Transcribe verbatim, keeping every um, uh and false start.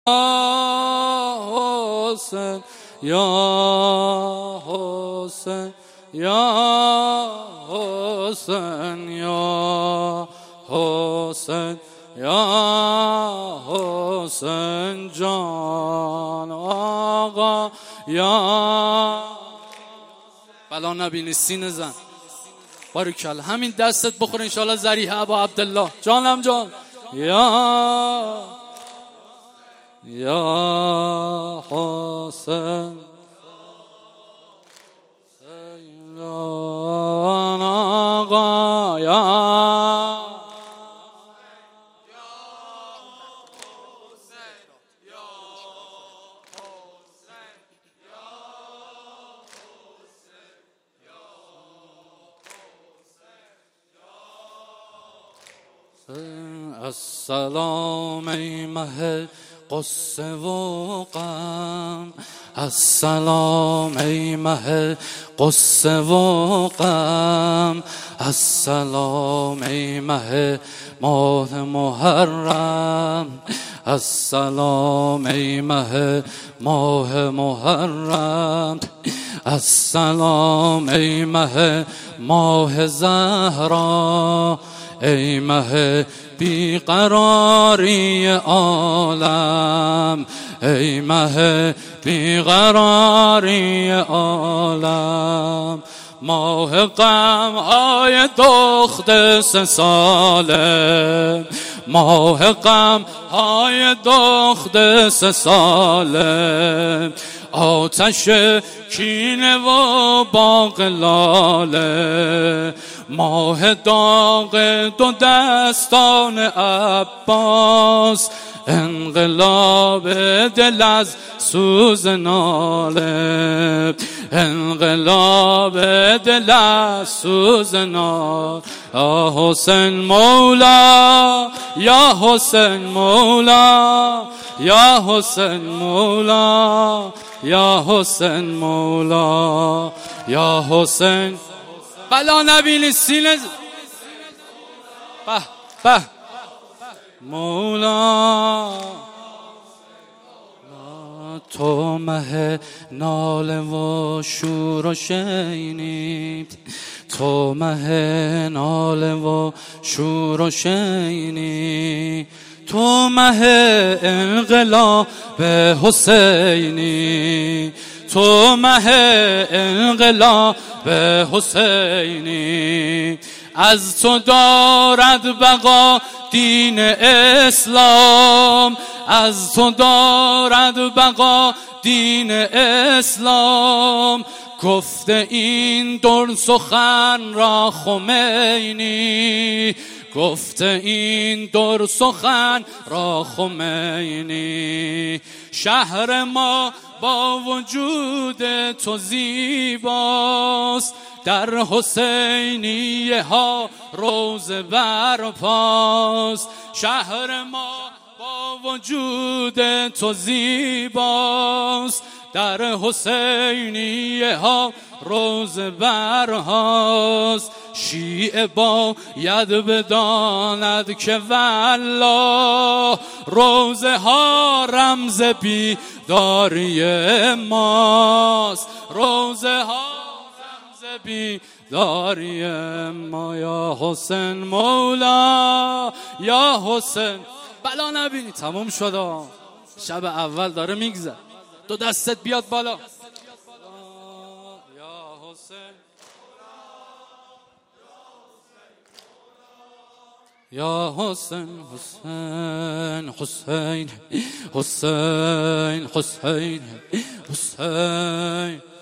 حسین یا حسین یا حسین یا حسین یا حسین جان آقا یا بلا نبینی سینه زن باریکل همین دستت بخور انشالله ذریحه ابا عبدالله جانم جان یا یا حسین سیدان آقا یا السلام ای مه قصه و غم السلام ای مه قصه و غم السلام ای مه ماه محرم السلام ای مه ماه محرم السلام ای مه ماه زهرا ای مه بیقراری عالم ای مه بیقراری عالم ماه غم های دخت سه ساله ماه غم های دخت سه ساله آتش کینه و باغ لاله ماه داغ دو دستان عباس انقلاب دل از سوز ناله انقلاب دل از سوز ناله یا حسین مولا یا حسین مولا یا حسین مولا یا حسین مولا یا حسین بلا نبینی سینه به به مولا تو مه ناله و شور و شینی تو مه ناله و شور و شینی تو مه انقلاب حسینی تو مه انقلاب حسینی از تو دارد بقا دین اسلام از تو دارد بقا دین اسلام گفته این در سخن را خمینی گفته این در سخن را خمینی شهر ما با وجود تو زیباست در حسینیه ها روز برپاست شهر ما با وجود تو زیباست در حسینیه ها روز برهاست شیعه باید بداند که والله روزه ها رمز بیداری ماست روزه ها رمز بیداری ما یا حسین مولا یا حسین بلا نبینی تموم شد شب اول داره میگذر دو دستت بیاد بالا یا حسین یا حسین حسین حسین حسین حسین حسین